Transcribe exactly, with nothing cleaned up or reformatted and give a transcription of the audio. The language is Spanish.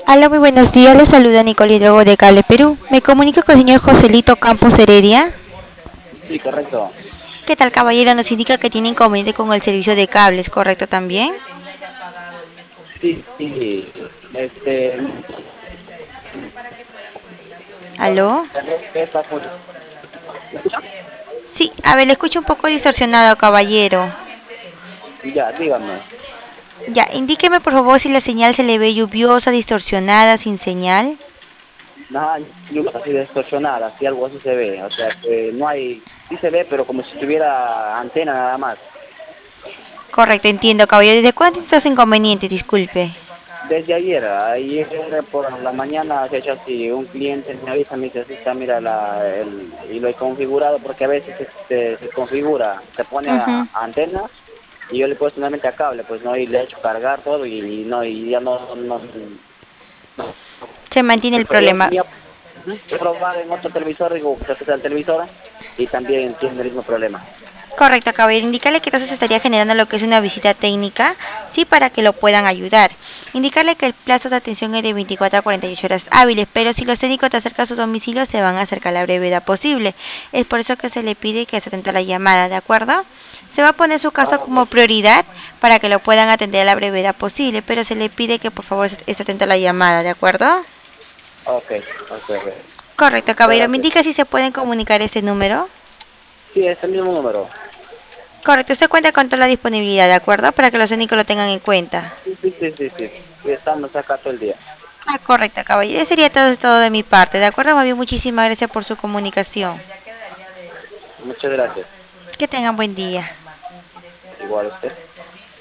Hola, muy buenos días. Les saluda Nicole Hidrogo de Cable Perú. Me comunico con el señor Joselito Campos Heredia. Sí, correcto. ¿Qué tal, caballero? Nos indica que tiene inconveniente con el servicio de cables, ¿correcto también? Sí, sí. Este, ¿Aló? esta función. ¿Me escucha? Sí, a ver, le escucho un poco distorsionado, caballero. Ya, dígame. Ya, indíqueme por favor si la señal se le ve lluviosa, distorsionada, sin señal. Nada, luz así distorsionada, así algo así se ve. O sea, que no hay, sí se ve, pero como si tuviera antena nada más. Correcto, entiendo, caballero. ¿Desde cuándo está ese inconveniente? Disculpe. Desde ayer, ayer por la mañana se ha hecho así, un cliente me avisa, me dice, así está, mira, la, el, y lo he configurado porque a veces este, se configura, se pone a, Ujú. a antena y yo le he puesto nuevamente a cable, pues no, y le he hecho cargar todo y, y no, y ya no, no, no. Se mantiene el Yo problema. tenía he probado en otro televisor, digo, que se el televisor y también tiene el mismo problema. Correcto, caballero. Indicarle que entonces estaría generando lo que es una visita técnica, sí, para que lo puedan ayudar. Indicarle que el plazo de atención es de veinticuatro a cuarenta y ocho horas hábiles, pero si los técnicos te acercan a su domicilio, se van a acercar a la brevedad posible. Es por eso que se le pide que se atente a la llamada, ¿de acuerdo? Se va a poner su caso Ah, ok. como prioridad para que lo puedan atender a la brevedad posible, pero se le pide que por favor esté atento a la llamada, ¿de acuerdo? Ok, ok, ok. Correcto, Muchas caballero. ¿Me gracias. indica si se pueden comunicar ese número? Sí, es el mismo número. Correcto, usted cuenta con toda la disponibilidad, ¿de acuerdo? Para que los técnicos lo tengan en cuenta. Sí, sí, sí, sí, sí. Sí, estamos acá todo el día. Ah, correcto, caballero. Sería todo, todo de mi parte, ¿de acuerdo? Más bien, muchísimas gracias por su comunicación. Muchas gracias. Que tengan buen día. Igual usted.